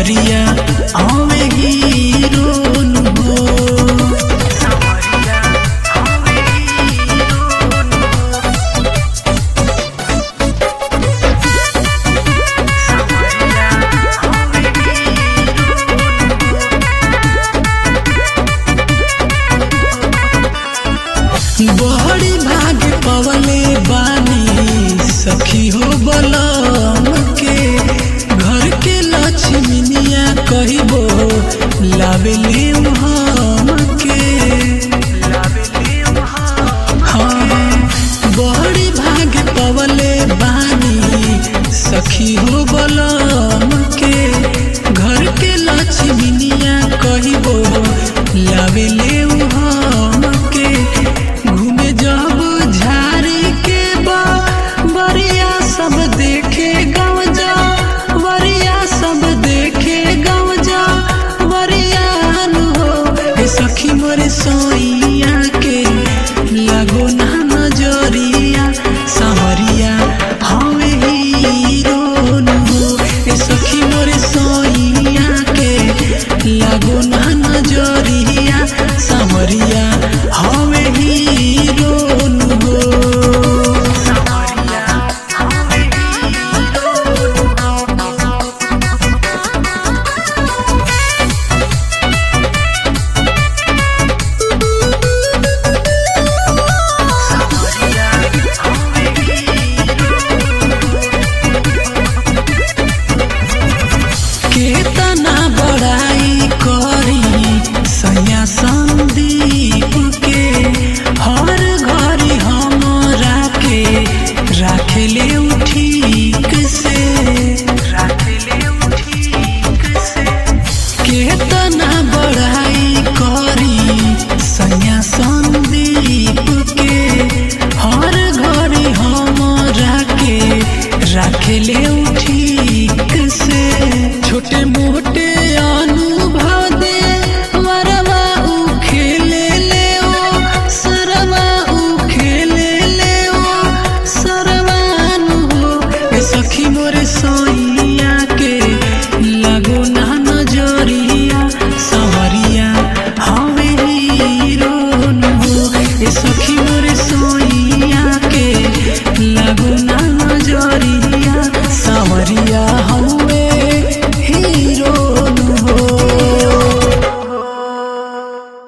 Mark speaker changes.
Speaker 1: सावरिया आवे हीरो नुगो। बड़ी भाग पवले बानी सखी हो बलम के, घर के लक्ष्मीनिया कहिबो लावेले हम के। हाँ बड़ी भाग पवले बानी सखी हो बलम के, घर के लक्ष्मीनिया कहिबो लावेले हम के। घूमे जब झाड़ी के बरिया सब देखे गाँव जा, वरिया सब देखे गाँव जा वरियान हो। सखी मोरे सोइया के लागो ना नजरिया, सावरिया हवे हीरो हो। सखी मोरे सोइया के लागो ना नजरिया, सावरिया हवे हीरो हो। केतना बड़ाई करी सैया संदीप के, हर घड़ी हमरा के राखेले ठीक से। केतना बड़ाई करी सैया संदीप के, हर घड़ी हमरा के राखेले ठीक से। छोटे मोटे अनुभव दे वरवा उ खेले ले ओ, सरवा उ खेले ले ओ सरवान हो। सखी मोरे सोइया के लागो ना